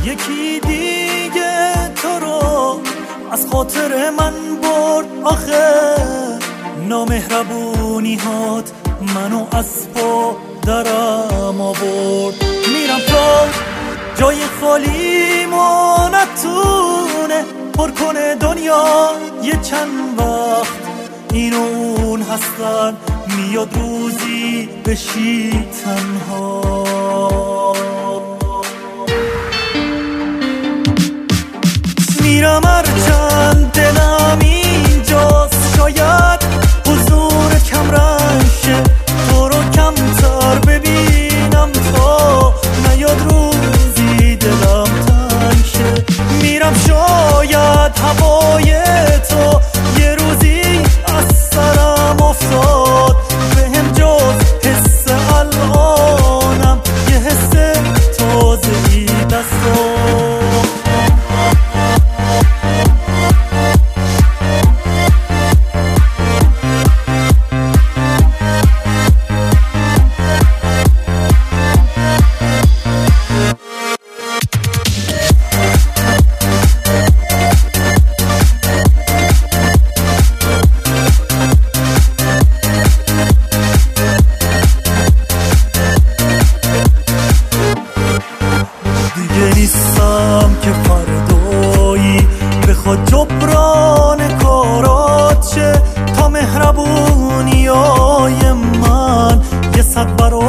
یکی دیگه تو رو از خاطر من برد. آخه نامهربونی هات منو از پا درم آورد. میرم تا جای خالی ما نتونه پر کنه دنیا. یه چند وقت این و اون هستن، میاد روزی بشی تنها. میرم هرچند دلم اینجاست، شاید حضور کم رنگ شه، تو رو کمتر ببینم تا نیاد روزی دلم تنگ شه. میرم شاید هوای تو یه روزی از سرم افتاد، بهم جز حس الانم یه حس تازه‌ای دست داد. نیستم که فردایی بخواد جبران کارات شه، تا مهربونی های من یه 100 برابر